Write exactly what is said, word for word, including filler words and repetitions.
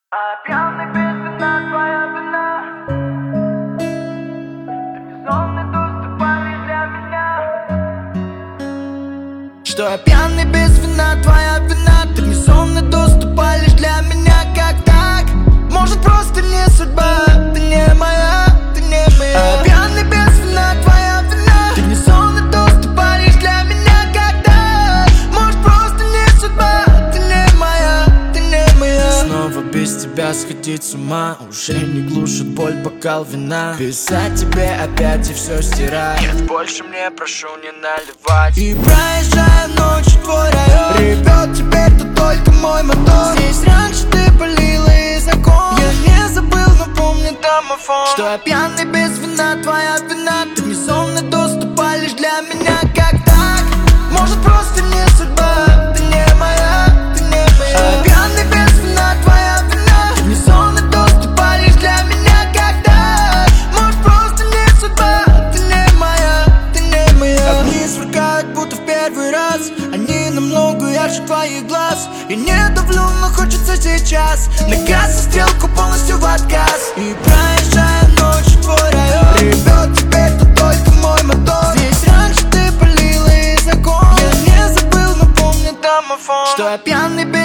А пьяный без вина, твоя вина. Ты безумный доступ лишь для меня. Что я пьяный без вина, твоя вина. Ты мне сонный доступ лишь для меня. Как так? Может, просто не судьба. Ты не моя, ты не моя. А пьяный без вина, твоя вина. Ты мне сонный доступ лишь для меня. Как так? Может, просто не судьба. Ты не моя, ты не моя. Снова без тебя сходить с ума. Уже не глушит боль бокал вина. Писать тебе опять и все стирать. Нет, больше мне прошу не наливать. И проезжая ночью твой район, ревет теперь тут только мой мотор. Здесь раньше ты палила из окон. Я не забыл, но помню домофон. Что я пьяный без вина, твоя вина. Ты мне сонный доступ лишь для меня. Как так? Может, просто не судьба. Ты не моя, ты не моя. А пьяный без вина, твоя вина. Ты мне сонный доступ лишь для меня. Как так? Может, просто не судьба. Ты не моя, ты не моя. Огни сверкают, будто в первый раз. Они намного ярче твоих глаз. И не давлю, но хочется сейчас. На газ и стрелку полностью в отказ. И проезжая ночью твой район, ревет теперь тут только мой мотор. Здесь раньше ты палила из окон. Я не забыл, но помню домофон. Что я пьяный без